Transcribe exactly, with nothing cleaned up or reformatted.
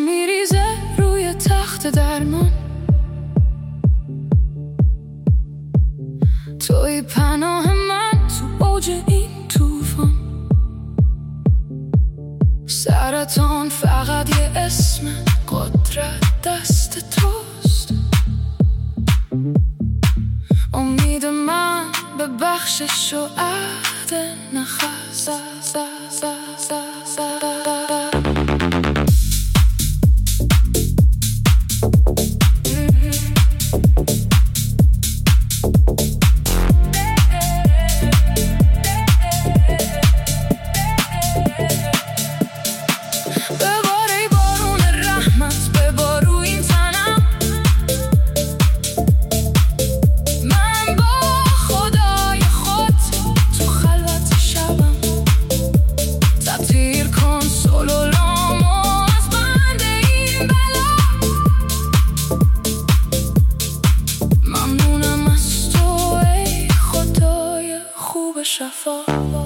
میریزه روی تخت درمان، توی پناه من تو اوج این طوفان. سرطان فقط یه اسم، قدرت دست توست. امید من به بخشش و عهد نخست. ممنونم از تو ای خدای خوب شفا.